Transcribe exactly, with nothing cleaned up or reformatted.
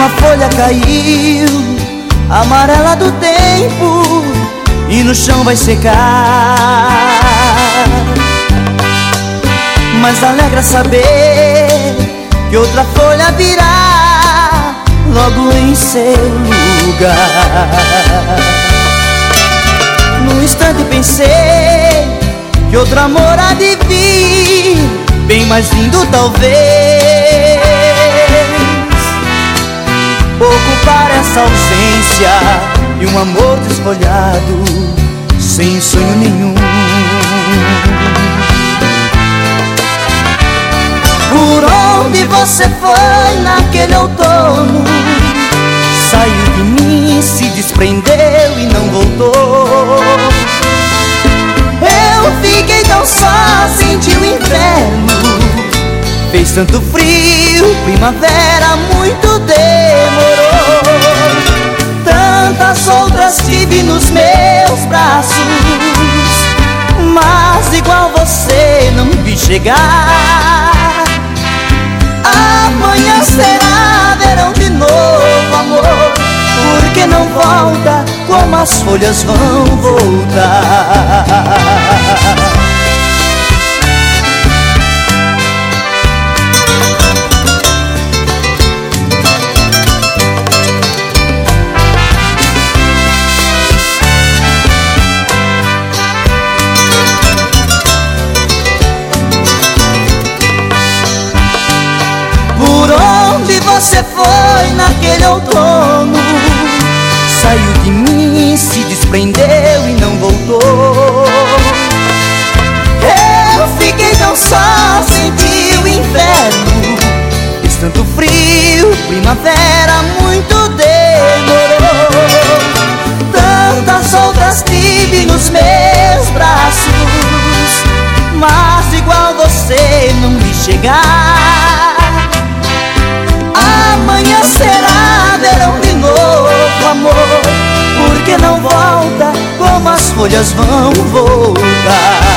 Uma folha caiu, amarela do tempo, e no chão vai secar. Mas alegra saber que outra folha virá logo em seu lugar. Num instante pensei que outro amor há de vir, bem mais lindo talvez, ocupar essa ausência e um amor desfolhado, sem sonho nenhum. Por onde você foi naquele outono? Saiu de mim, se desprendeu e não voltou. Eu fiquei tão só, senti o inverno, fez tanto frio, primavera muito demorou. Tantas outras tive nos meus braços, mas igual você não vi chegar. Amanhã será verão de novo, amor, porque não volta como as folhas vão voltar. Você foi naquele outono, saiu de mim, se desprendeu e não voltou. Eu fiquei tão só, senti o inverno, fez tanto frio, primavera muito demorou. Tantas outras tive nos meus braços, mas igual você não vi chegar. Amanhã será verão de novo, amor, porque não volta como as folhas vão voltar.